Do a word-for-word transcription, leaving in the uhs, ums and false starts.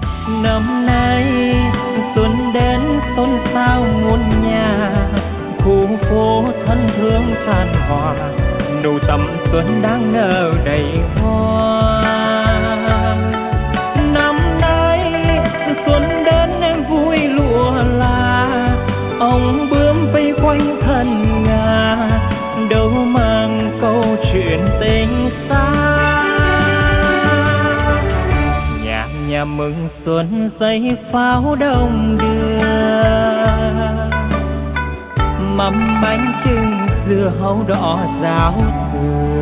Năm nay xuân đến xôn xao muôn nhà, khu phố thân thương tràn hòa, nụ tầm xuân đang nở đầy hoa. Năm nay xuân đến em vui lụa là, ông bướm vây quanh thân ngà, đâu mang câu chuyện tình xa. Nhà nhà mừng xuân giấy pháo đông đưa, mâm bánh trưng dưa hấu đỏ ráo rườm.